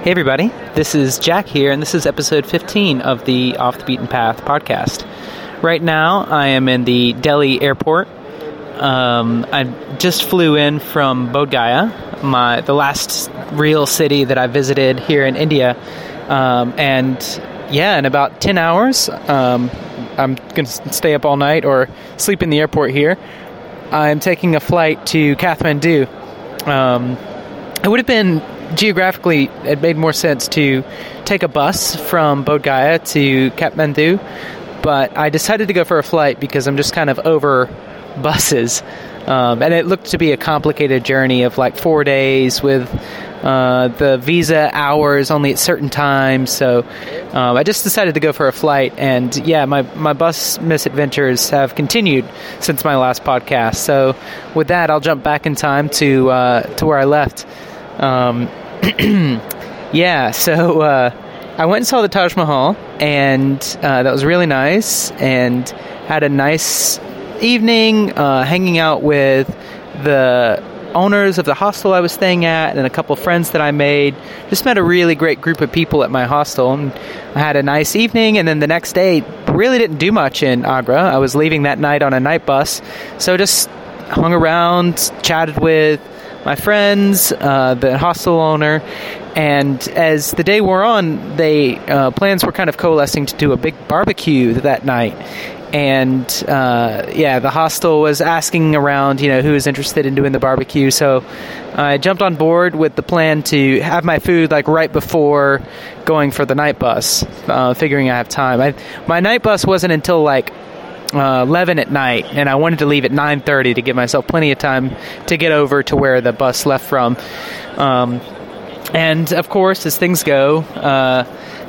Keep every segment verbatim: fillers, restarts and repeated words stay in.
Hey everybody, this is Jack here, and this is episode fifteen of the Off the Beaten Path podcast. Right now, I am in the Delhi airport. Um, I just flew in from Bodh Gaya, my the last real city that I visited here in India, um, and yeah, in about ten hours, um, I'm going to stay up all night or sleep in the airport here. I'm taking a flight to Kathmandu. Um, it would have been geographically, it made more sense to take a bus from Bodh Gaya to Kathmandu, but I decided to go for a flight because I'm just kind of over buses, um, and it looked to be a complicated journey of like four days with uh, the visa hours only at certain times, so um, I just decided to go for a flight, and yeah, my, my bus misadventures have continued since my last podcast, so with that, I'll jump back in time to, uh, to where I left. Um, yeah, so, uh, I went and saw the Taj Mahal, and, uh, that was really nice, and had a nice evening, uh, hanging out with the owners of the hostel I was staying at, and a couple friends that I made. Just met a really great group of people at my hostel, and I had a nice evening, and then the next day, really didn't do much in Agra. I was leaving that night on a night bus, so just hung around, chatted with my friends, uh, the hostel owner, and as the day wore on, they uh, plans were kind of coalescing to do a big barbecue that night. And uh, yeah, the hostel was asking around, you know, who was interested in doing the barbecue. So I jumped on board with the plan to have my food like right before going for the night bus, uh, figuring I have time. I, my night bus wasn't until like Uh, eleven at night, and I wanted to leave at nine thirty to give myself plenty of time to get over to where the bus left from. Um, and of course, as things go, uh,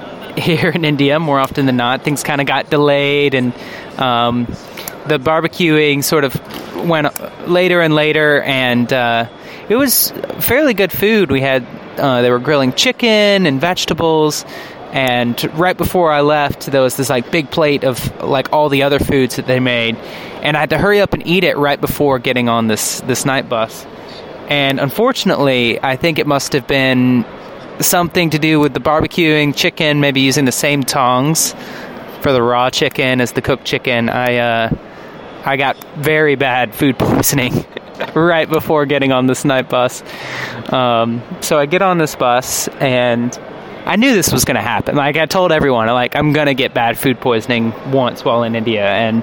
here in India, more often than not, things kind of got delayed, and um, the barbecuing sort of went later and later, and uh, it was fairly good food. We had, uh, they were grilling chicken and vegetables. And right before I left, there was this like big plate of like all the other foods that they made, and I had to hurry up and eat it right before getting on this this night bus. And unfortunately, I think it must have been something to do with the barbecuing chicken, maybe using the same tongs for the raw chicken as the cooked chicken. I uh, I got very bad food poisoning right before getting on this night bus. Um, so I get on this bus, and I knew this was going to happen. Like, I told everyone, like, I'm going to get bad food poisoning once while in India. And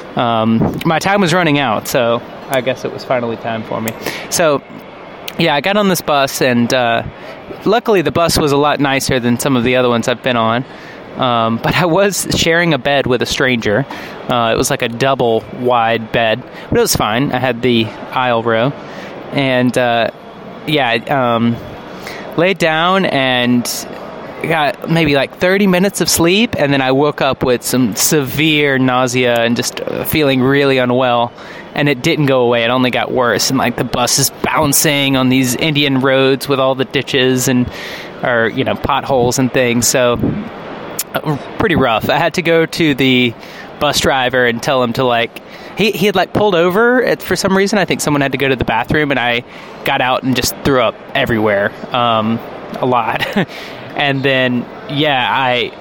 um, my time was running out, so I guess it was finally time for me. So, yeah, I got on this bus, and uh, luckily the bus was a lot nicer than some of the other ones I've been on. Um, but I was sharing a bed with a stranger. Uh, it was like a double wide bed, but it was fine. I had the aisle row. And, uh, yeah, um, laid down and got maybe like thirty minutes of sleep, and then I woke up with some severe nausea and just feeling really unwell, and it didn't go away. It only got worse, and like the bus is bouncing on these Indian roads with all the ditches and, or, you know, potholes and things, so uh, pretty rough. I had to go to the bus driver and tell him to like, he, he had like pulled over at, for some reason. I think someone had to go to the bathroom, and I got out and just threw up everywhere, um, a lot. And then, yeah, I,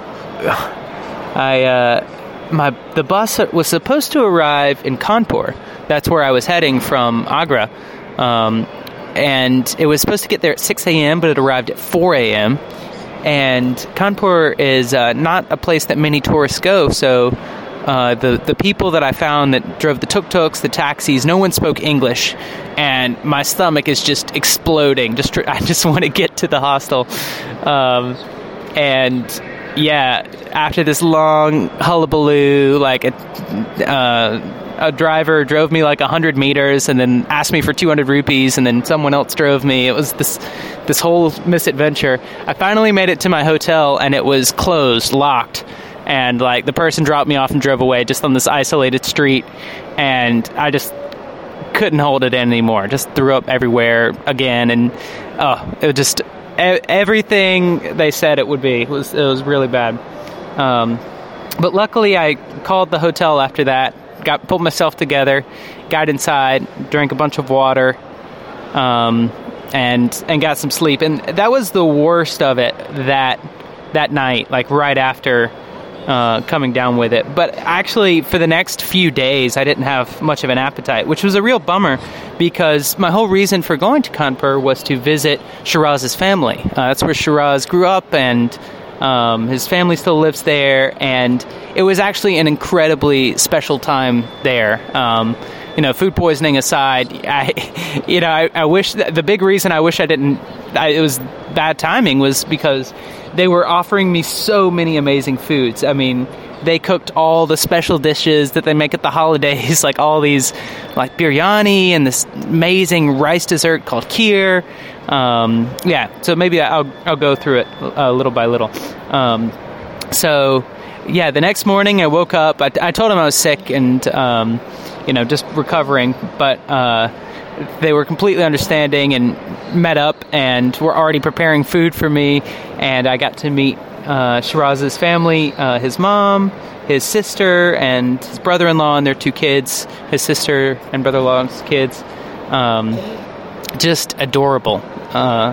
I, uh, my, the bus was supposed to arrive in Kanpur. That's where I was heading from Agra. Um, and it was supposed to get there at six a.m., but it arrived at four a.m. And Kanpur is uh, not a place that many tourists go, so uh, the, the people that I found that drove the tuk-tuks, the taxis, no one spoke English, and my stomach is just exploding. Just tr- I just want to get to the hostel. Um, and, yeah, after this long hullabaloo, like, a, uh, a driver drove me like one hundred meters and then asked me for two hundred rupees, and then someone else drove me. It was this this whole misadventure. I finally made it to my hotel, and it was closed, locked. And, like, the person dropped me off and drove away just on this isolated street. And I just couldn't hold it in anymore. Just threw up everywhere again. And, oh, it was just e- everything they said it would be. It was, it was really bad. Um, but luckily, I called the hotel after that, got pulled myself together, got inside, drank a bunch of water, um, and and got some sleep. And that was the worst of it that that night, like right after uh, coming down with it. But actually, for the next few days, I didn't have much of an appetite, which was a real bummer because my whole reason for going to Kanpur was to visit Shiraz's family. Uh, that's where Shiraz grew up, and Um, his family still lives there, and it was actually an incredibly special time there. Um, you know, food poisoning aside, I, you know, I, I wish that the big reason I wish I didn't, I, it was bad timing was because they were offering me so many amazing foods. I mean, they cooked all the special dishes that they make at the holidays, like all these, like biryani and this amazing rice dessert called kheer. Um, yeah, so maybe I'll I'll go through it uh, little by little. Um, so, yeah, the next morning I woke up. I, I told them I was sick and, um, you know, just recovering. But uh, they were completely understanding and met up and were already preparing food for me. And I got to meet uh, Shiraz's family, uh, his mom, his sister, and his brother-in-law and their two kids, his sister and brother-in-law's kids. Um, just adorable. Uh,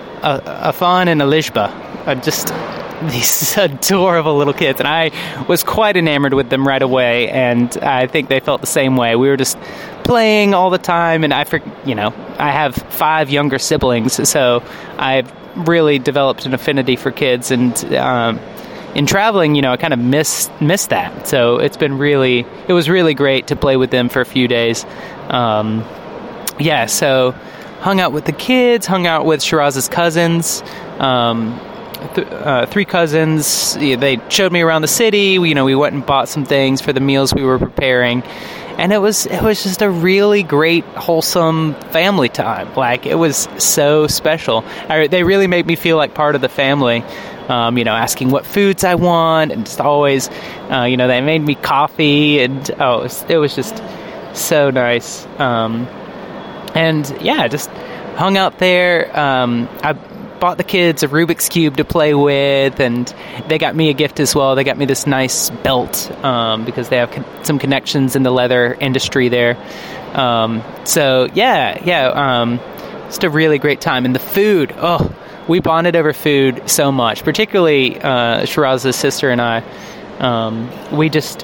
Afan and Alishba are just these adorable little kids, and I was quite enamored with them right away, and I think they felt the same way. We were just playing all the time, and I, you know, I have five younger siblings, so I've really developed an affinity for kids, and um, in traveling, you know, I kind of miss miss that. So it's been really, it was really great to play with them for a few days. Um, yeah, so hung out with the kids, hung out with Shiraz's cousins, um, th- uh, three cousins. They showed me around the city. We, you know, we went and bought some things for the meals we were preparing, and it was it was just a really great, wholesome family time. Like, it was so special. I, they really made me feel like part of the family. Um, you know, asking what foods I want, and just always, uh, you know, they made me coffee, and oh, it was, it was just so nice. Um, And, yeah, just hung out there. Um, I bought the kids a Rubik's Cube to play with, and they got me a gift as well. They got me this nice belt um, because they have con- some connections in the leather industry there. Um, so, yeah, yeah, um, just a really great time. And the food, oh, we bonded over food so much, particularly uh, Shiraz's sister and I. Um, we just,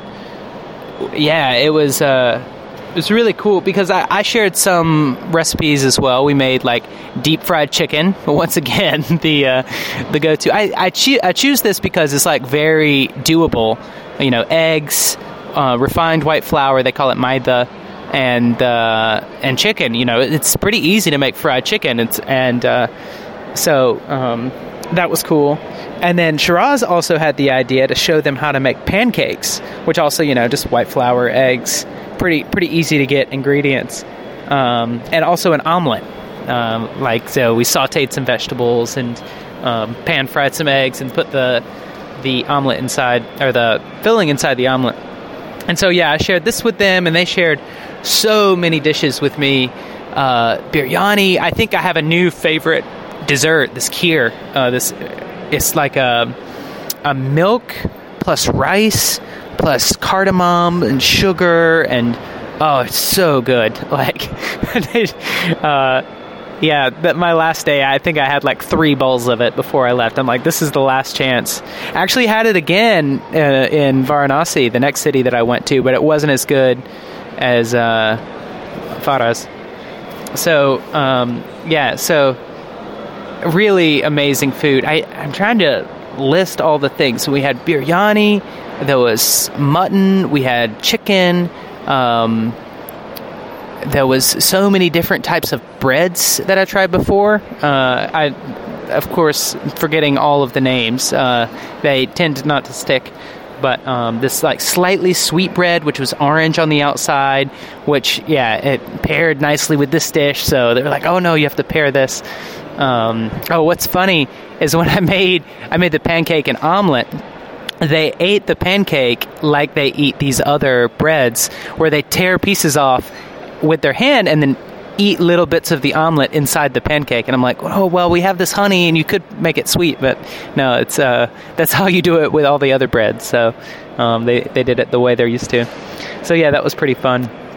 yeah, it was... Uh, It was really cool because I, I shared some recipes as well. We made like deep fried chicken. Once again, the uh, the go-to. I I, cho- I choose this because it's like very doable. You know, eggs, uh, refined white flour. They call it maida, and uh, and chicken. You know, it's pretty easy to make fried chicken. It's and uh, so um, that was cool. And then Shiraz also had the idea to show them how to make pancakes, which also, you know, just white flour, eggs. Pretty pretty easy to get ingredients, um, and also an omelet. Um, like so, we sautéed some vegetables and um, pan fried some eggs and put the the omelet inside, or the filling inside the omelet. And so yeah, I shared this with them, and they shared so many dishes with me. Uh, biryani. I think I have a new favorite dessert. This kheer. Uh, this it's like a a milk plus rice. Plus cardamom and sugar, and oh, it's so good. Like, uh, yeah, but my last day, I think I had like three bowls of it before I left. I'm like, this is the last chance. I actually had it again uh, in Varanasi, the next city that I went to, but it wasn't as good as uh, Faras. So, um, yeah, so really amazing food. I, I'm trying to list all the things. So we had biryani. There was mutton, we had chicken, um, there was so many different types of breads that I tried before. Uh, I, of course, forgetting all of the names, uh, they tend not to stick, but um, this like slightly sweet bread, which was orange on the outside, which, yeah, it paired nicely with this dish, so they were like, oh no, you have to pair this. Um, oh, what's funny is when I made, I made the pancake and omelet, they ate the pancake like they eat these other breads, where they tear pieces off with their hand and then eat little bits of the omelet inside the pancake. And I'm like, oh, well, we have this honey and you could make it sweet, but no, it's uh, that's how you do it with all the other breads. So um, they, they did it the way they're used to. So yeah, that was pretty fun.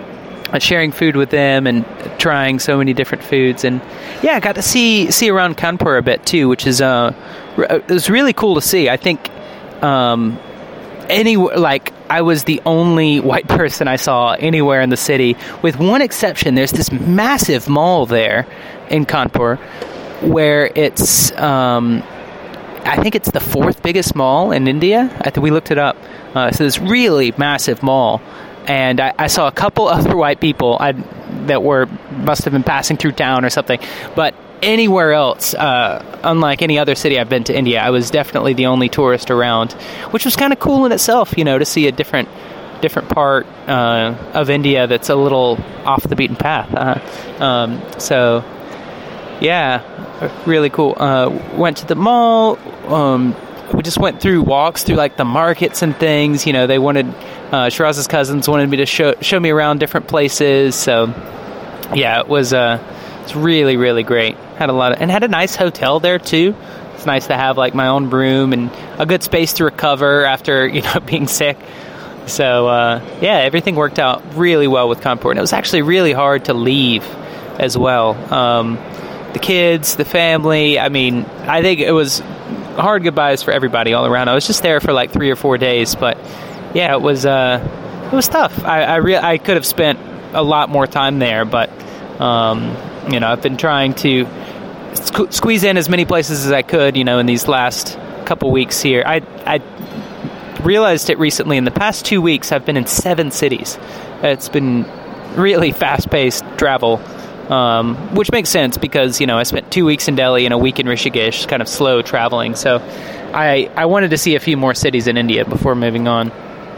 sharing food with them and trying so many different foods. And yeah, I got to see see around Kanpur a bit too, which is uh it was really cool to see. I think um any like I was the only white person I saw anywhere in the city, with one exception. There's this massive mall there in Kanpur where it's um I think it's the fourth biggest mall in India. I think we looked it up. Uh, so this really massive mall. And I, I saw a couple other white people I, that were must have been passing through town or something. But anywhere else, uh, unlike any other city I've been to India, I was definitely the only tourist around, which was kind of cool in itself, you know, to see a different different part uh, of India that's a little off the beaten path. Uh, um, so, yeah, really cool. Uh, went to the mall. Um, we just went through walks through like the markets and things. You know, they wanted uh, Shiraz's cousins wanted me to show show me around different places. So yeah, it was uh, it's really really great. Had a lot of and had a nice hotel there too. It's nice to have like my own room and a good space to recover after you know being sick. So uh, yeah, everything worked out really well with Kanpur, and it was actually really hard to leave as well. Um, the kids, the family. I mean, I think it was hard goodbyes for everybody all around. I was just there for like three or four days, but yeah, it was uh, it was tough. I I, re- I could have spent a lot more time there, but um, you know, I've been trying to sque- squeeze in as many places as I could. You know, in these last couple weeks here, I I realized it recently. In the past two weeks, I've been in seven cities. It's been really fast-paced travel. Um, which makes sense because, you know, I spent two weeks in Delhi and a week in Rishikesh, kind of slow traveling. So I I wanted to see a few more cities in India before moving on.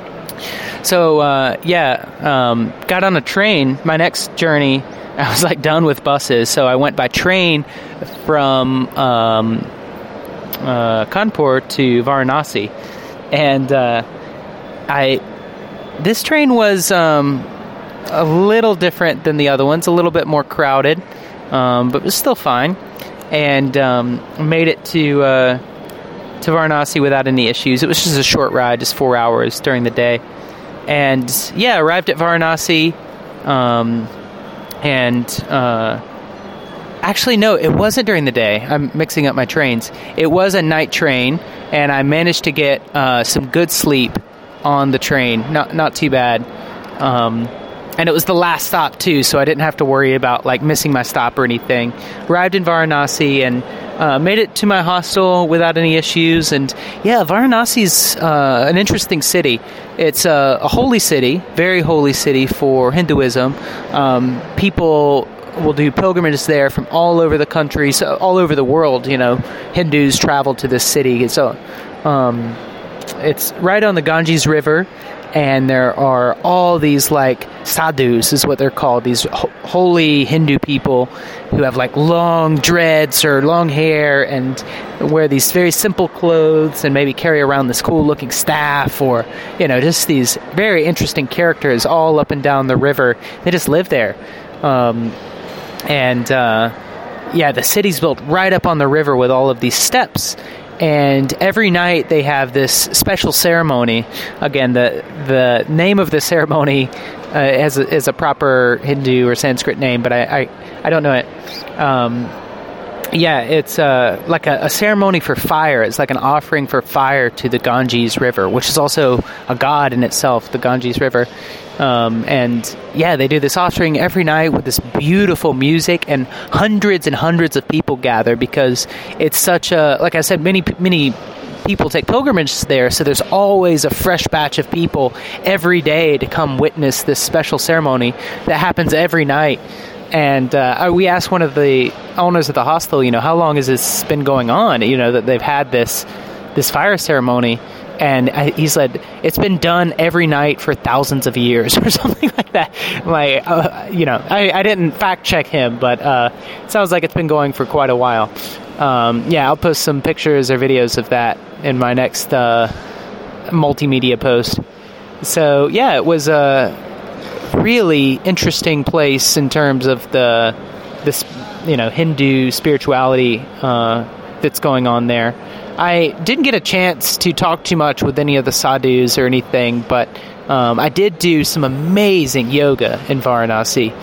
So, uh, yeah, um, got on a train. My next journey, I was, like, done with buses. So I went by train from um, uh, Kanpur to Varanasi. And uh, I this train was... Um, a little different than the other ones, a little bit more crowded, um, but it was still fine, and um, made it to uh, to Varanasi without any issues. It was just a short ride, just four hours during the day, and yeah, arrived at Varanasi, um, and uh, actually no, it wasn't during the day. I'm mixing up my trains. It was a night train, and I managed to get uh, some good sleep on the train. Not not too bad. Um, And it was the last stop, too, so I didn't have to worry about, like, missing my stop or anything. Arrived in Varanasi and uh, made it to my hostel without any issues. And, yeah, Varanasi's uh, an interesting city. It's a, a holy city, very holy city for Hinduism. Um, people will do pilgrimages there from all over the country, so all over the world, you know. Hindus travel to this city. So um, it's right on the Ganges River. And there are all these, like, sadhus is what they're called, these ho- holy Hindu people who have, like, long dreads or long hair and wear these very simple clothes and maybe carry around this cool-looking staff or, you know, just these very interesting characters all up and down the river. They just live there. Um, and, uh, yeah, the city's built right up on the river with all of these steps. And every night they have this special ceremony. Again, the the name of the ceremony uh, is, a, is a proper Hindu or Sanskrit name, but I, I, I don't know it. Um, yeah, it's uh, like a, a ceremony for fire. It's like an offering for fire to the Ganges River, which is also a god in itself, the Ganges River. Um, and yeah, they do this offering every night with this beautiful music, and hundreds and hundreds of people gather because it's such a, like I said, many, many people take pilgrimages there. So there's always a fresh batch of people every day to come witness this special ceremony that happens every night. And uh, we asked one of the owners of the hostel, you know, how long has this been going on? You know, that they've had this this fire ceremony. And I, he said, it's been done every night for thousands of years or something like that. Like, uh, you know, I, I didn't fact check him, but uh, it sounds like it's been going for quite a while. Um, yeah, I'll post some pictures or videos of that in my next uh, multimedia post. So, yeah, it was a really interesting place in terms of the this, you know, Hindu spirituality uh, that's going on there. I didn't get a chance to talk too much with any of the sadhus or anything, but Um, I did do some amazing yoga in Varanasi.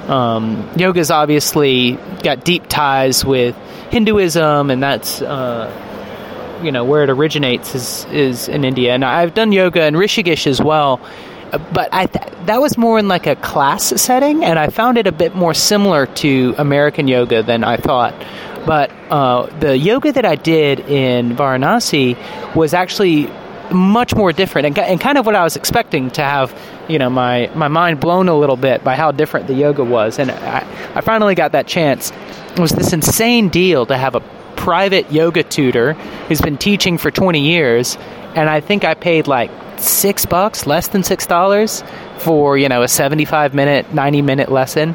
Um, yoga's obviously got deep ties with Hinduism, and that's uh, you know where it originates is is in India. And I've done yoga in Rishikesh as well, but I th- that was more in like a class setting, and I found it a bit more similar to American yoga than I thought. But uh, the yoga that I did in Varanasi was actually much more different, and, and kind of what I was expecting to have, you know, my, my mind blown a little bit by how different the yoga was. And I, I finally got that chance. It was this insane deal to have a private yoga tutor who's been teaching for twenty years, and I think I paid like six bucks, less than six dollars, for, you know, a seventy-five minute, ninety minute lesson.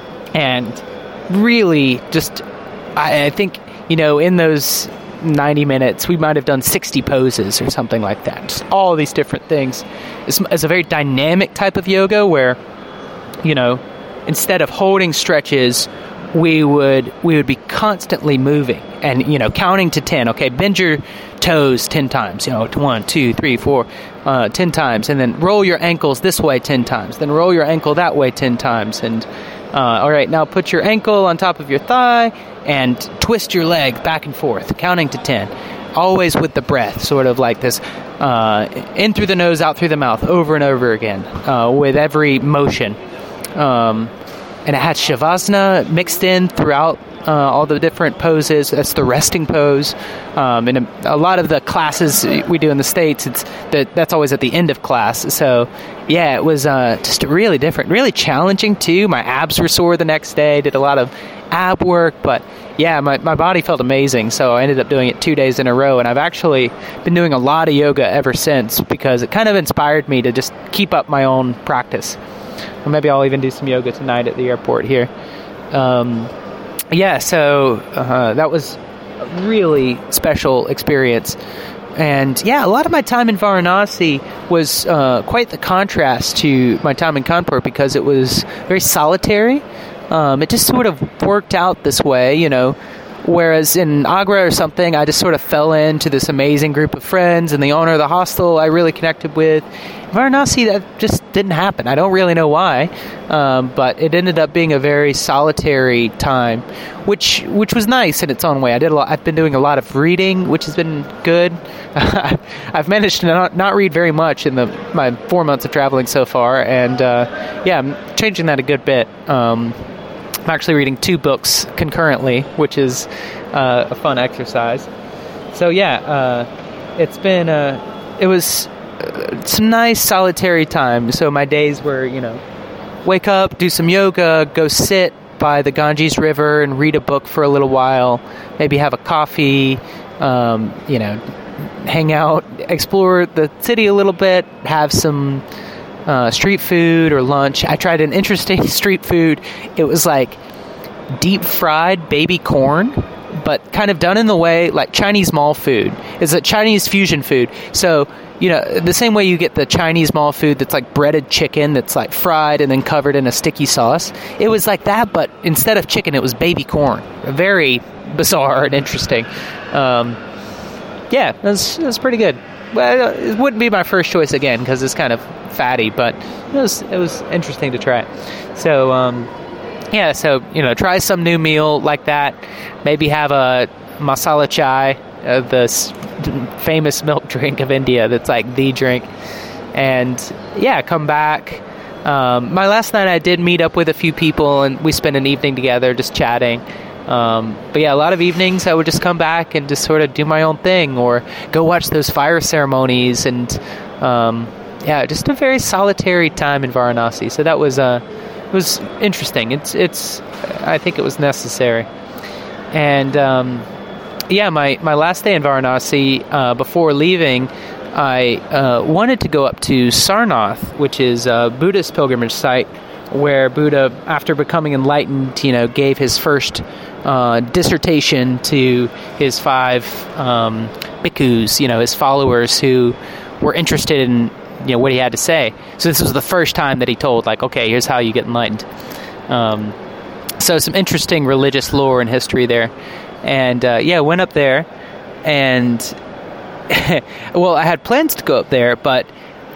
And really just, I, I think, you know, in those ninety minutes, we might have done sixty poses or something like that. Just all these different things. It's, it's a very dynamic type of yoga where, you know, instead of holding stretches, we would we would be constantly moving and, you know, counting to ten. Okay, bend your toes ten times. You know, one, two, three, four, uh, ten times, and then roll your ankles this way ten times. Then roll your ankle that way ten times, and uh, all right, now put your ankle on top of your thigh and twist your leg back and forth, counting to ten. Always with the breath, sort of like this, uh, in through the nose, out through the mouth, over and over again, uh, with every motion. Um, and it had Shavasana mixed in throughout uh, all the different poses. That's the resting pose. Um, and a, a lot of the classes we do in the States, it's that that's always at the end of class. So, yeah, it was uh, just really different, really challenging too. My abs were sore the next day. Did a lot of ab work, but yeah, my, my body felt amazing. So I ended up doing it two days in a row, and I've actually been doing a lot of yoga ever since because it kind of inspired me to just keep up my own practice. Or maybe I'll even do some yoga tonight at the airport here. Um, yeah, so uh, that was a really special experience. And yeah, a lot of my time in Varanasi was uh, quite the contrast to my time in Kanpur because it was very solitary. Um, it just sort of worked out this way, you know, whereas in Agra or something, I just sort of fell into this amazing group of friends, and the owner of the hostel I really connected with. Varanasi, that just didn't happen. I don't really know why, um, but it ended up being a very solitary time, which which was nice in its own way. I did a lot. I've been doing a lot of reading, which has been good. I've managed to not, not read very much in the my four months of traveling so far, and uh, yeah, I'm changing that a good bit. Um, I'm actually reading two books concurrently, which is uh, a fun exercise. So yeah, uh, it's been uh, it was uh, some nice solitary time. So my days were, you know, wake up, do some yoga, go sit by the Ganges River and read a book for a little while, maybe have a coffee, um, you know, hang out, explore the city a little bit, have some Uh, street food or lunch. I tried an interesting street food. It was like deep fried baby corn, but kind of done in the way like Chinese mall food. It's a Chinese fusion food. So, you know, the same way you get the Chinese mall food that's like breaded chicken that's like fried and then covered in a sticky sauce. It was like that, but instead of chicken, it was baby corn. Very bizarre and interesting. Um, yeah, it was, it was pretty good. Well, it wouldn't be my first choice again because it's kind of fatty, but it was it was interesting to try. So, um, yeah, so, you know, try some new meal like that. Maybe have a masala chai, uh, the s- famous milk drink of India that's like the drink. And, yeah, come back. Um, my last night I did meet up with a few people, and we spent an evening together just chatting. Um, but yeah, a lot of evenings I would just come back and just sort of do my own thing or go watch those fire ceremonies and, um, yeah, just a very solitary time in Varanasi. So that was, uh, it was interesting. It's, it's, I think it was necessary. And, um, yeah, my, my last day in Varanasi, uh, before leaving, I, uh, wanted to go up to Sarnath, which is a Buddhist pilgrimage site where Buddha, after becoming enlightened, you know, gave his first uh, dissertation to his five um, bhikkhus, you know, his followers who were interested in, you know, what he had to say. So this was the first time that he told, like, okay, here's how you get enlightened. Um, so some interesting religious lore and history there. And, uh, yeah, went up there, and, well, I had plans to go up there, but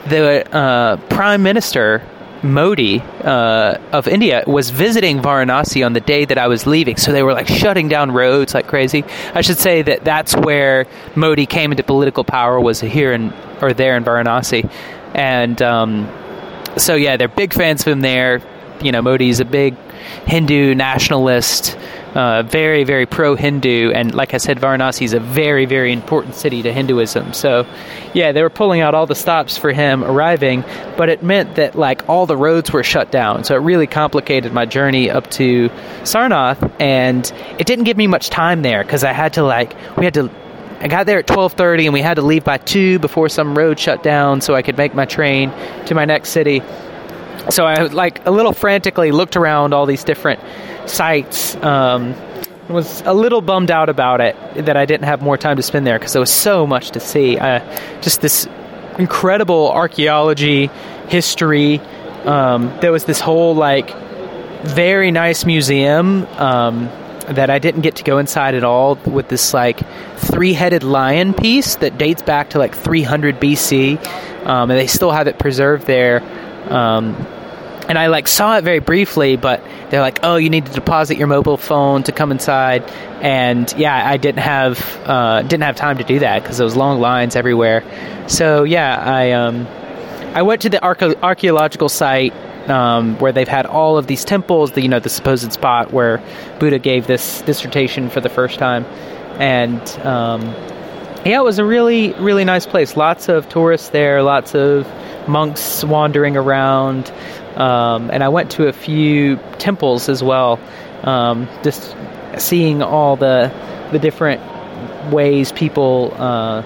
the uh, Prime Minister Modi uh, of India was visiting Varanasi on the day that I was leaving, so they were like shutting down roads like crazy. I should say that that's where Modi came into political power, was here in or there in Varanasi, and um, so yeah, they're big fans of him there. You know, Modi's a big Hindu nationalist, uh, very, very pro-Hindu, and like I said, Varanasi is a very, very important city to Hinduism. So, yeah, they were pulling out all the stops for him arriving, but it meant that, like, all the roads were shut down, so it really complicated my journey up to Sarnath, and it didn't give me much time there, because I had to, like, we had to, I got there at twelve thirty, and we had to leave by two before some road shut down so I could make my train to my next city. So I, like, a little frantically looked around all these different sites. Um, was a little bummed out about it, that I didn't have more time to spend there, because there was so much to see. Uh, just this incredible archaeology, history. Um, there was this whole, like, very nice museum um, that I didn't get to go inside at all, with this, like, three-headed lion piece that dates back to, like, three hundred B C, um, and they still have it preserved there. Um, and I like saw it very briefly, but they're like, oh, you need to deposit your mobile phone to come inside. And yeah, I didn't have, uh, didn't have time to do that because there was long lines everywhere. So yeah, I, um, I went to the arche- archaeological site, um, where they've had all of these temples, the, you know, the supposed spot where Buddha gave this dissertation for the first time. And, um, yeah, it was a really, really nice place. Lots of tourists there, lots of monks wandering around, um, and I went to a few temples as well, um, just seeing all the the different ways people uh,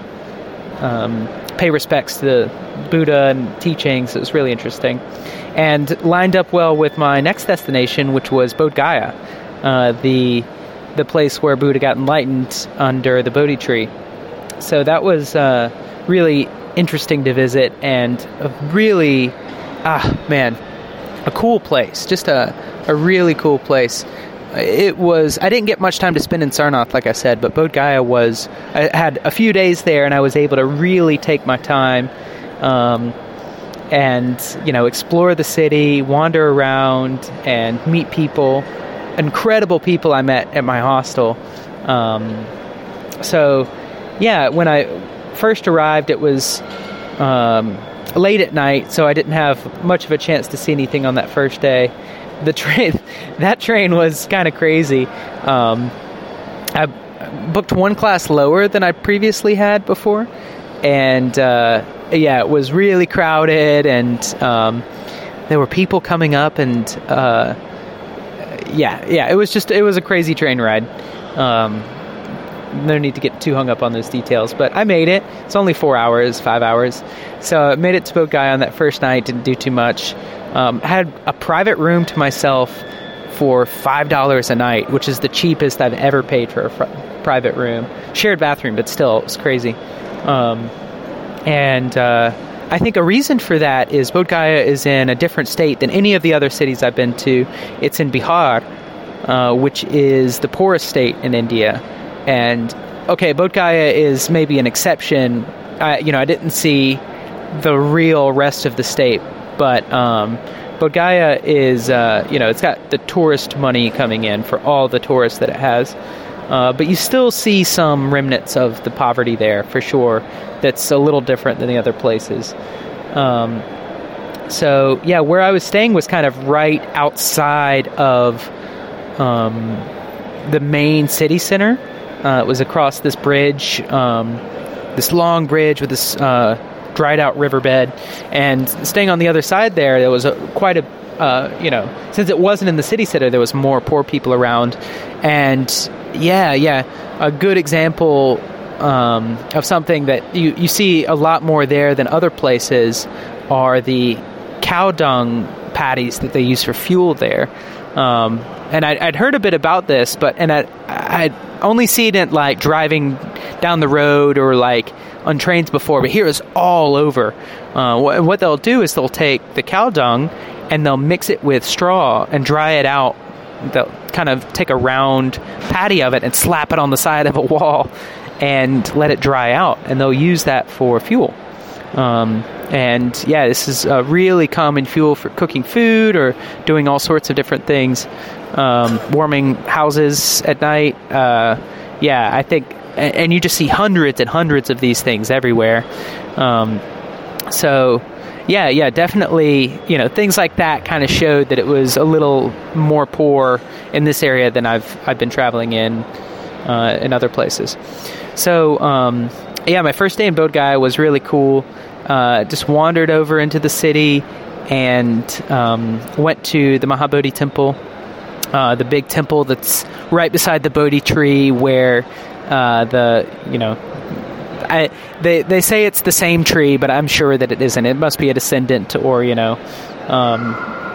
um, pay respects to the Buddha and teachings. It was really interesting, and lined up well with my next destination, which was Bodh Gaya, uh, the the place where Buddha got enlightened under the Bodhi tree. So that was uh, really interesting to visit, and a really, ah, man, a cool place. Just a, a really cool place. It was, I didn't get much time to spend in Sarnath, like I said, but Bodh Gaya was, I had a few days there, and I was able to really take my time um, and, you know, explore the city, wander around, and meet people. Incredible people I met at my hostel. Um, so, yeah, when I first arrived, it was um, late at night, so I didn't have much of a chance to see anything on that first day. The train, that train was kind of crazy. Um, I booked one class lower than I previously had before, and uh, yeah, it was really crowded, and um, there were people coming up, and uh, yeah, yeah, it was just, it was a crazy train ride. Um, No need to get too hung up on those details, but I made it. It's only four hours, five hours. So I made it to Bodh Gaya on that first night, didn't do too much. Um, had a private room to myself for five dollars a night, which is the cheapest I've ever paid for a fr- private room. Shared bathroom, but still, it was crazy. Um, and uh, I think a reason for that is Bodh Gaya is in a different state than any of the other cities I've been to. It's in Bihar, uh, which is the poorest state in India. And, okay, Bodh Gaya is maybe an exception. I, you know, I didn't see the real rest of the state, but um, Bodh Gaya is, uh, you know, it's got the tourist money coming in for all the tourists that it has. Uh, but you still see some remnants of the poverty there, for sure, that's a little different than the other places. Um, so, yeah, where I was staying was kind of right outside of um, the main city center. Uh, it was across this bridge, um, this long bridge with this uh, dried-out riverbed, and staying on the other side there, there was a, quite a, uh, you know, since it wasn't in the city center, there was more poor people around, and yeah, yeah, a good example um, of something that you, you see a lot more there than other places are the cow dung patties that they use for fuel there. Um, and I'd, I'd heard a bit about this, but and I, I'd only seen it like driving down the road or like on trains before, but here it's all over. Uh, what, what they'll do is they'll take the cow dung and they'll mix it with straw and dry it out. They'll kind of take a round patty of it and slap it on the side of a wall and let it dry out, and they'll use that for fuel. Um, And yeah, this is a really common fuel for cooking food or doing all sorts of different things. Um, warming houses at night. Uh, yeah, I think, and, and you just see hundreds and hundreds of these things everywhere. Um, so yeah, yeah, definitely, you know, things like that kind of showed that it was a little more poor in this area than I've I've been traveling in uh, in other places. So um, yeah, my first day in Bodh Gaya was really cool. Uh, just wandered over into the city and um, went to the Mahabodhi Temple, uh, the big temple that's right beside the Bodhi tree where uh, the, you know, I, they they say it's the same tree, but I'm sure that it isn't. It must be a descendant or, you know, um,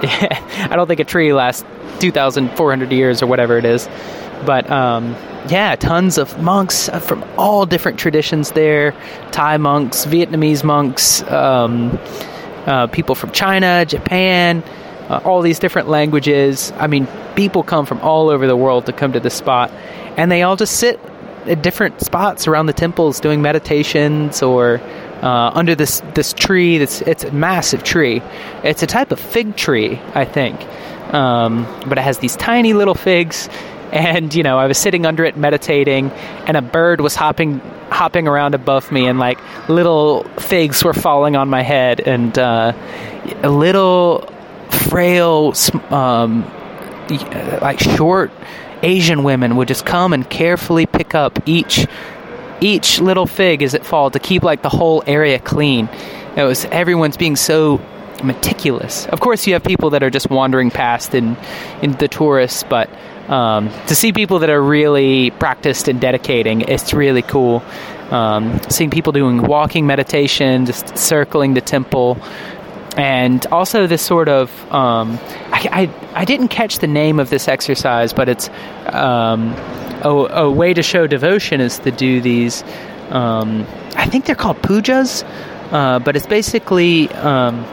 I don't think a tree lasts two thousand four hundred years or whatever it is. But, um, yeah, tons of monks from all different traditions there. Thai monks, Vietnamese monks, um, uh, people from China, Japan, uh, all these different languages. I mean, people come from all over the world to come to this spot. And they all just sit at different spots around the temples doing meditations or uh, under this, this tree. That's it's a massive tree. It's a type of fig tree, I think. Um, but it has these tiny little figs. And, you know, I was sitting under it meditating, and a bird was hopping hopping around above me, and, like, little figs were falling on my head, and uh, a little frail, um, like, short Asian women would just come and carefully pick up each each little fig as it falls to keep, like, the whole area clean. It was, everyone's being so meticulous. Of course, you have people that are just wandering past and, and the tourists, but um, to see people that are really practiced and dedicating, it's really cool. Um, seeing people doing walking meditation, just circling the temple, and also this sort of um, I, I I didn't catch the name of this exercise, but it's um, a, a way to show devotion is to do these. Um, I think they're called pujas, uh, but it's basically. Um,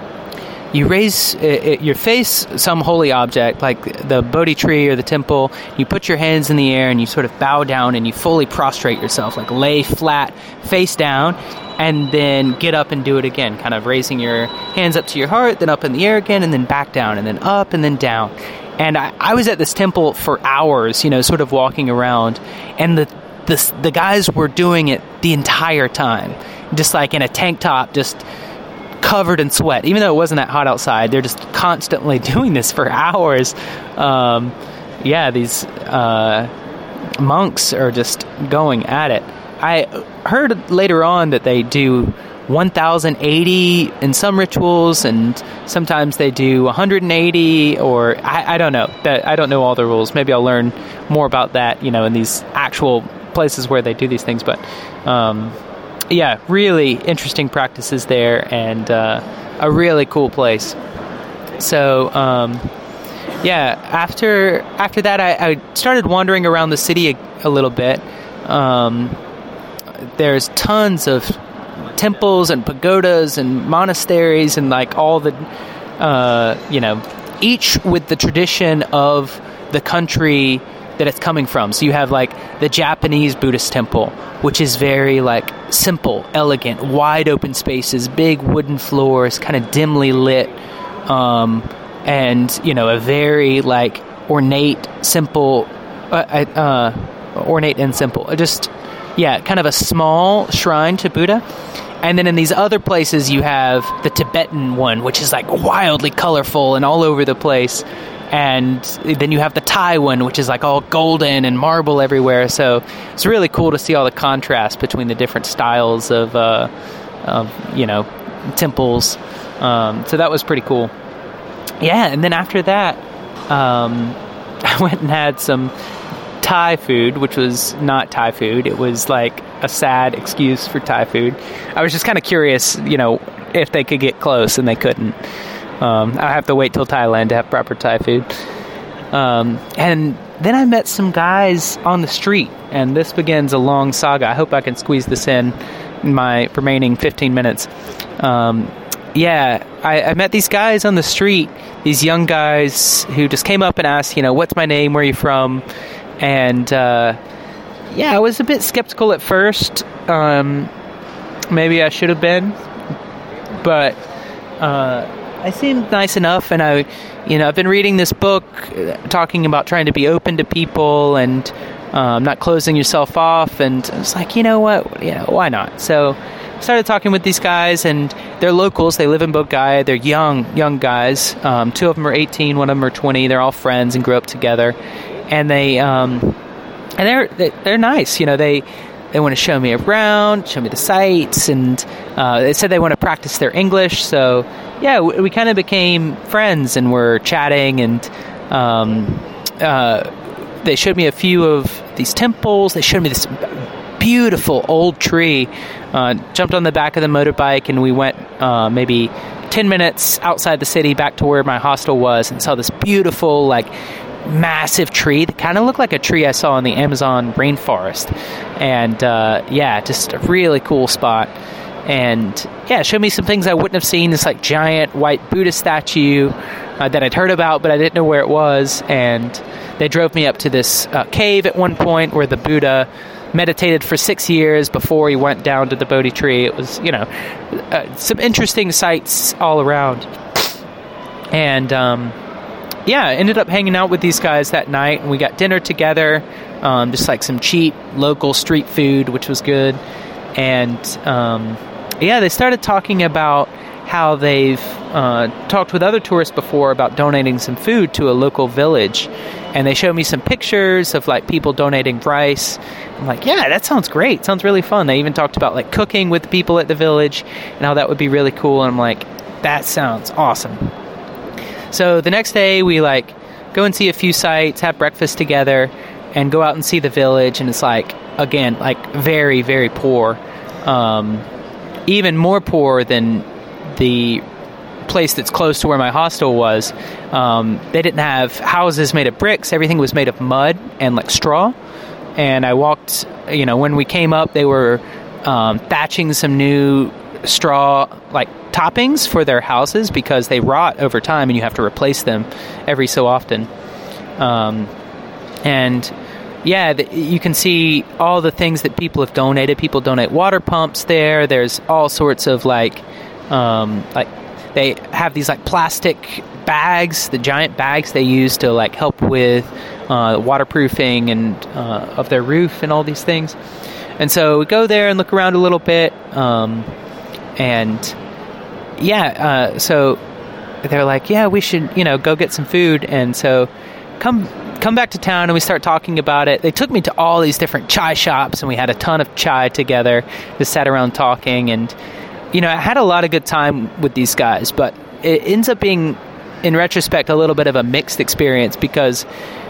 You raise uh, your face some holy object, like the Bodhi tree or the temple. You put your hands in the air and you sort of bow down and you fully prostrate yourself, like lay flat, face down, and then get up and do it again, kind of raising your hands up to your heart, then up in the air again, and then back down, and then up and then down. And I, I was at this temple for hours, you know, sort of walking around, and the, the, the guys were doing it the entire time, just like in a tank top, just covered in sweat. Even though it wasn't that hot outside, they're just constantly doing this for hours. Um, yeah, these uh, monks are just going at it. I heard later on that they do one thousand eighty in some rituals, and sometimes they do one hundred eighty, or I, I don't know. That I don't know all the rules. Maybe I'll learn more about that, you know, in these actual places where they do these things. But um, yeah, really interesting practices there, and uh, a really cool place. So, um, yeah, after after that, I, I started wandering around the city a, a little bit. Um, there's tons of temples and pagodas and monasteries and, like, all the, uh, you know, each with the tradition of the country that it's coming from. So you have, like, the Japanese Buddhist temple, which is very, like, simple, elegant, wide open spaces, big wooden floors, kind of dimly lit, um, and, you know, a very, like, ornate, simple, uh, uh, ornate and simple. Just, yeah, kind of a small shrine to Buddha. And then in these other places, you have the Tibetan one, which is, like, wildly colorful and all over the place. And then you have the Thai one, which is, like, all golden and marble everywhere. So it's really cool to see all the contrast between the different styles of, uh, of you know, temples. Um, so that was pretty cool. Yeah, and then after that, um, I went and had some Thai food, which was not Thai food. It was, like, a sad excuse for Thai food. I was just kind of curious, you know, if they could get close, and they couldn't. Um, I have to wait till Thailand to have proper Thai food. Um, and then I met some guys on the street, and this begins a long saga. I hope I can squeeze this in in my remaining fifteen minutes. Um, yeah, I, I met these guys on the street, these young guys who just came up and asked, you know, what's my name, where are you from? And, uh, yeah, I was a bit skeptical at first. Um, maybe I should have been. but uh, I seemed nice enough, and I, you know, I've been reading this book talking about trying to be open to people and um, not closing yourself off, and I was like, you know what, you know, why not? So I started talking with these guys, and they're locals. They live in Bodhgaya. They're young, young guys. Um, two of them are eighteen, one of them are twenty. They're all friends and grew up together, and they, um, and they're they're nice. You know, they. They want to show me around, show me the sights, and uh, they said they want to practice their English. So, yeah, we, we kind of became friends, and we're chatting, and um, uh, they showed me a few of these temples. They showed me this beautiful old tree. Uh, jumped on the back of the motorbike, and we went uh, maybe ten minutes outside the city back to where my hostel was, and saw this beautiful, like, massive tree that kind of looked like a tree I saw in the Amazon rainforest. And uh, yeah, just a really cool spot. And yeah, showed me some things I wouldn't have seen. This like giant white Buddha statue uh, that I'd heard about, but I didn't know where it was. And they drove me up to this uh, cave at one point where the Buddha meditated for six years before he went down to the Bodhi tree. It was, you know, uh, some interesting sights all around. And um yeah, I ended up hanging out with these guys that night, and we got dinner together, um, just like some cheap local street food, which was good. And um, yeah, they started talking about how they've uh, talked with other tourists before about donating some food to a local village. And they showed me some pictures of like people donating rice. I'm like, yeah, that sounds great. Sounds really fun. They even talked about like cooking with the people at the village and how that would be really cool. And I'm like, that sounds awesome. So the next day we like go and see a few sites, have breakfast together, and go out and see the village. And it's like, again, like very, very poor. Um, even more poor than the place that's close to where my hostel was. Um, they didn't have houses made of bricks. Everything was made of mud and like straw. And I walked, you know, when we came up, they were um, thatching some new straw like toppings for their houses because they rot over time and you have to replace them every so often. Um, and yeah, the, you can see all the things that people have donated. People donate water pumps there. There's all sorts of like, um, like they have these like plastic bags, the giant bags they use to like help with uh, waterproofing and uh, of their roof and all these things. And so we go there and look around a little bit. Um, and yeah, uh, so they're like, yeah, we should, you know, go get some food. And so come come back to town, and we start talking about it. They took me to all these different chai shops, and we had a ton of chai together. Just sat around talking, and, you know, I had a lot of good time with these guys, but it ends up being, in retrospect, a little bit of a mixed experience because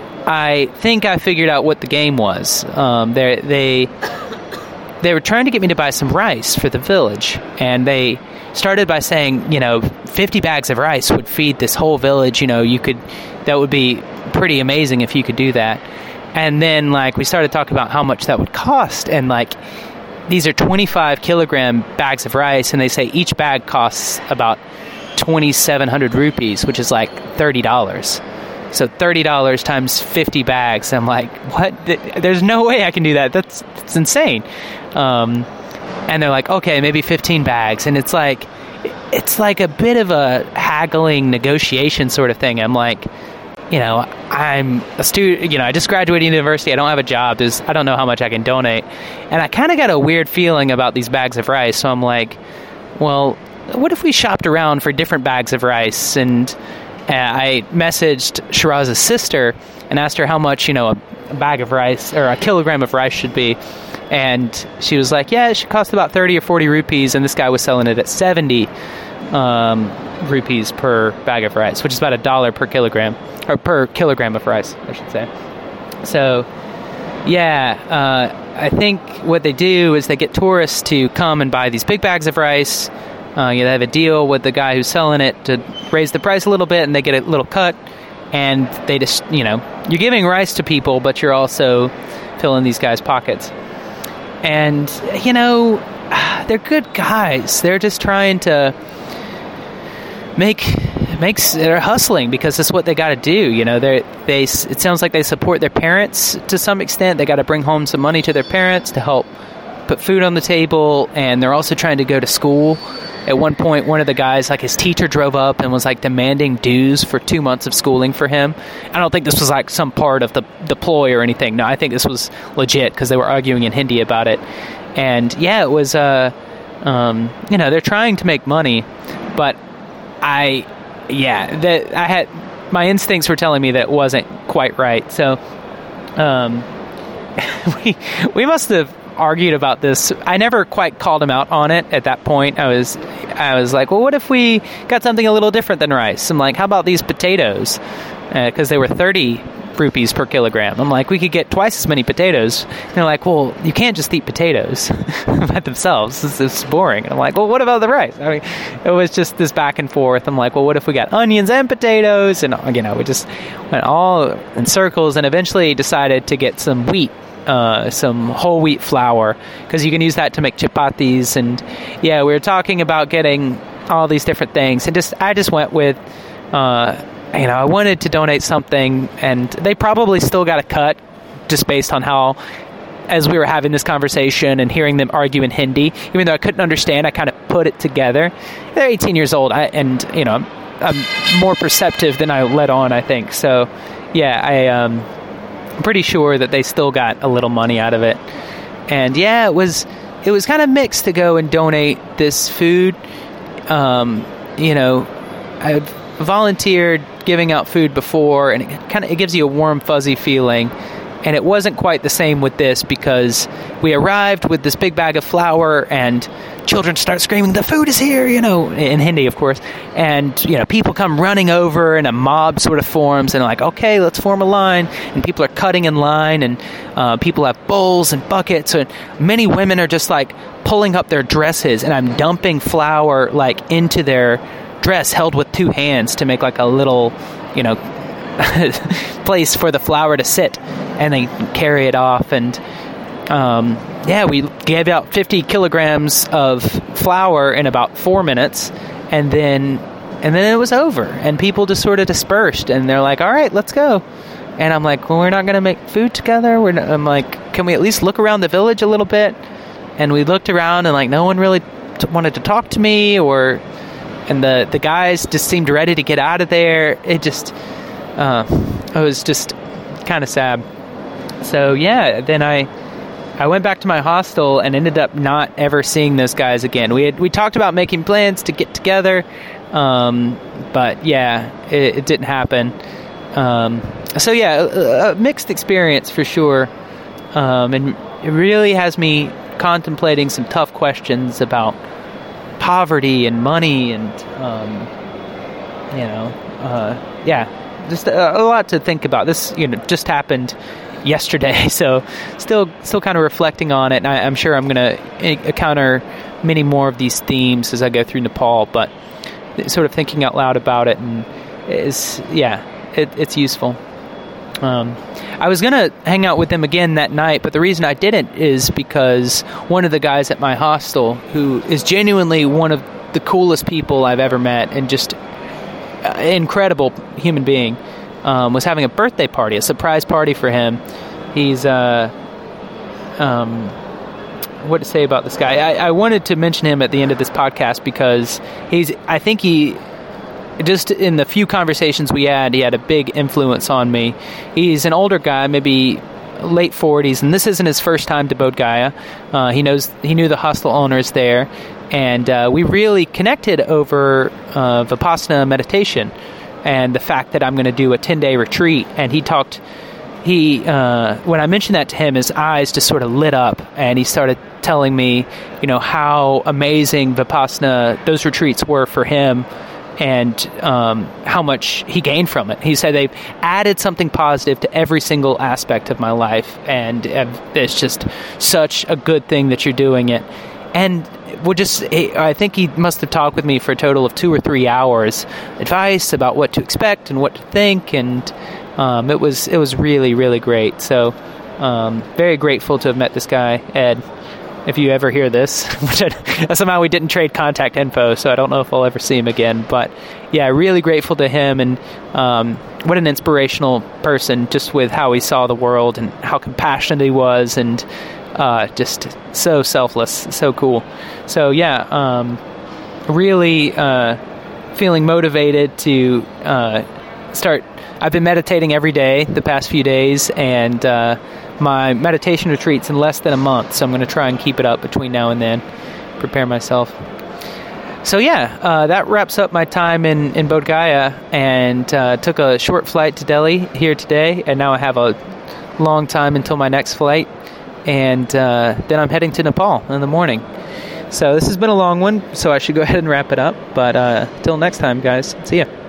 I think I figured out what the game was. Um, they they they were trying to get me to buy some rice for the village, and they started by saying, you know, fifty bags of rice would feed this whole village. You know, you could, that would be pretty amazing if you could do that. And then, like, we started talking about how much that would cost, and, like, these are twenty-five kilogram bags of rice, and they say each bag costs about twenty-seven hundred rupees, which is like thirty dollars. So thirty dollars times fifty bags. I'm like, what? There's no way I can do that. That's, that's insane. Um, and they're like, okay, maybe fifteen bags. And it's like, it's like a bit of a haggling negotiation sort of thing. I'm like, you know, I'm a student, you know, I just graduated university. I don't have a job. There's, I don't know how much I can donate. And I kind of got a weird feeling about these bags of rice. So I'm like, well, what if we shopped around for different bags of rice? And uh, I messaged Shiraz's sister and asked her how much, you know, a, a bag of rice or a kilogram of rice should be. And she was like, yeah, it should cost about thirty or forty rupees. And this guy was selling it at seventy um, rupees per bag of rice, which is about a dollar per kilogram, or per kilogram of rice, I should say. So, yeah, uh, I think what they do is they get tourists to come and buy these big bags of rice. Uh, you know, they have a deal with the guy who's selling it to raise the price a little bit, and they get a little cut. And they just, you know, you're giving rice to people, but you're also filling these guys' pockets. And, you know, they're good guys. They're just trying to make, makes they're hustling because that's what they got to do. You know, they they it sounds like they support their parents to some extent. They got to bring home some money to their parents to help put food on the table, and they're also trying to go to school. at one point, one of the guys, like his teacher drove up and was like demanding dues for two months of schooling for him. I don't think this was like some part of the, the ploy or anything. No, I think this was legit because they were arguing in Hindi about it. And yeah, it was, uh, um, you know, they're trying to make money, but I, yeah, that I had, my instincts were telling me that it wasn't quite right. So, um, we, we must have argued about this. I never quite called him out on it at that point. I was, I was like, well, what if we got something a little different than rice? I'm like, how about these potatoes? Because uh, they were thirty rupees per kilogram. I'm like, we could get twice as many potatoes. And they're like, well, you can't just eat potatoes by themselves. This is boring. And I'm like, well, what about the rice? I mean, it was just this back and forth. I'm like, well, what if we got onions and potatoes? And, you know, we just went all in circles and eventually decided to get some wheat. Uh, some whole wheat flour, because you can use that to make chapatis. And yeah, we were talking about getting all these different things, and just I just went with, uh, you know, I wanted to donate something, and they probably still got a cut, just based on how, as we were having this conversation and hearing them argue in Hindi, even though I couldn't understand, I kind of put it together. They're eighteen years old, I, and you know, I'm, I'm more perceptive than I let on, I think. So yeah, I um. I'm pretty sure that they still got a little money out of it. And yeah, it was it was kind of mixed to go and donate this food. Um, you know, I volunteered giving out food before, and it kind of it gives you a warm, fuzzy feeling. And it wasn't quite the same with this, because we arrived with this big bag of flour and children start screaming, the food is here, you know, in Hindi, of course. And, you know, people come running over and a mob sort of forms and like, okay, let's form a line. And people are cutting in line, and uh, people have bowls and buckets. And many women are just like pulling up their dresses, and I'm dumping flour like into their dress held with two hands to make like a little, you know, place for the flour to sit, and they carry it off. And um, yeah, we gave out fifty kilograms of flour in about four minutes, and then and then it was over, and people just sort of dispersed, and they're like, all right, let's go. And I'm like, well, we're not going to make food together. We're not, I'm like, can we at least look around the village a little bit? And we looked around, and like no one really t- wanted to talk to me, or and the the guys just seemed ready to get out of there. It just Uh, it was just kind of sad. So yeah, then I I went back to my hostel and ended up not ever seeing those guys again. We had we talked about making plans to get together, um, but yeah, it, it didn't happen. Um, so yeah, a, a mixed experience for sure, um, and it really has me contemplating some tough questions about poverty and money, and um, you know, uh, yeah. Just a, a lot to think about. This, you know, just happened yesterday, so still, still kind of reflecting on it. And I, I'm sure I'm going to encounter many more of these themes as I go through Nepal. But sort of thinking out loud about it, and is yeah, it, it's useful. Um, I was going to hang out with them again that night, but the reason I didn't is because one of the guys at my hostel, who is genuinely one of the coolest people I've ever met, and just incredible human being, um, was having a birthday party, a surprise party for him. He's, uh, um, what to say about this guy? I, I wanted to mention him at the end of this podcast because he's, I think he, just in the few conversations we had, he had a big influence on me. He's an older guy, maybe late forties, and this isn't his first time to Bodh Gaya. Uh, he knows, he knew the hostel owners there. And uh, we really connected over uh, Vipassana meditation and the fact that I'm going to do a ten-day retreat. And he talked, he uh, when I mentioned that to him, his eyes just sort of lit up, and he started telling me, you know, how amazing Vipassana, those retreats were for him, and um, how much he gained from it. He said they've added something positive to every single aspect of my life, and uh, it's just such a good thing that you're doing it. And would just, I think he must have talked with me for a total of two or three hours, advice about what to expect and what to think, and um, it was it was really, really great. So um, very grateful to have met this guy, Ed. If you ever hear this, which I, somehow we didn't trade contact info, so I don't know if I'll ever see him again. But yeah, really grateful to him, and um, what an inspirational person, just with how he saw the world and how compassionate he was, and uh, just so selfless, so cool. So yeah, um, really uh, feeling motivated to uh, start. I've been meditating every day the past few days, and uh, my meditation retreat's in less than a month, so I'm going to try and keep it up between now and then, prepare myself. So yeah, uh, that wraps up my time in, in Bodh Gaya, and uh, took a short flight to Delhi here today, and now I have a long time until my next flight, and uh, then I'm heading to Nepal in the morning. So this has been a long one, so I should go ahead and wrap it up, but uh, till next time, guys, see ya.